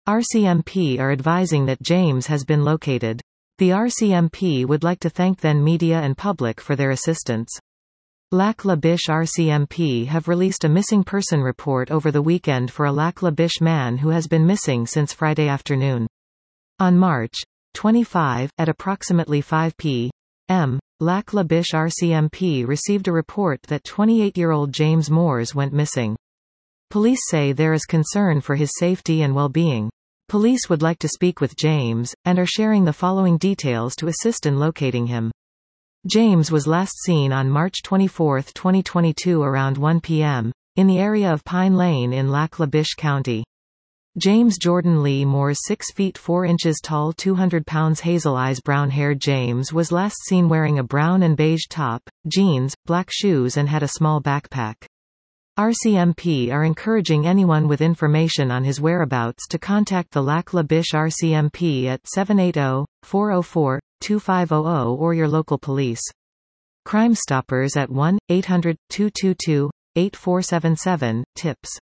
RCMP are advising that James has been located. The RCMP would like to thank then media and public for their assistance. Lac La Biche RCMP have released a missing person report over the weekend for a Lac La Biche man who has been missing since Friday afternoon. On March 25, at approximately 5 p.m., Lac La Biche RCMP received a report that 28-year-old James Moores went missing. Police say there is concern for his safety and well-being. Police would like to speak with James, and are sharing the following details to assist in locating him. James was last seen on March 24, 2022 around 1 p.m., in the area of Pine Lane in Lac La Biche County. James Jordan Lee Moores, 6 feet 4 inches tall, 200 pounds, hazel eyes, brown-haired. James was last seen wearing a brown and beige top, jeans, black shoes and had a small backpack. RCMP are encouraging anyone with information on his whereabouts to contact the Lac La Biche RCMP at 780-404-2500 or your local police. Crime Stoppers at 1-800-222-8477, tips.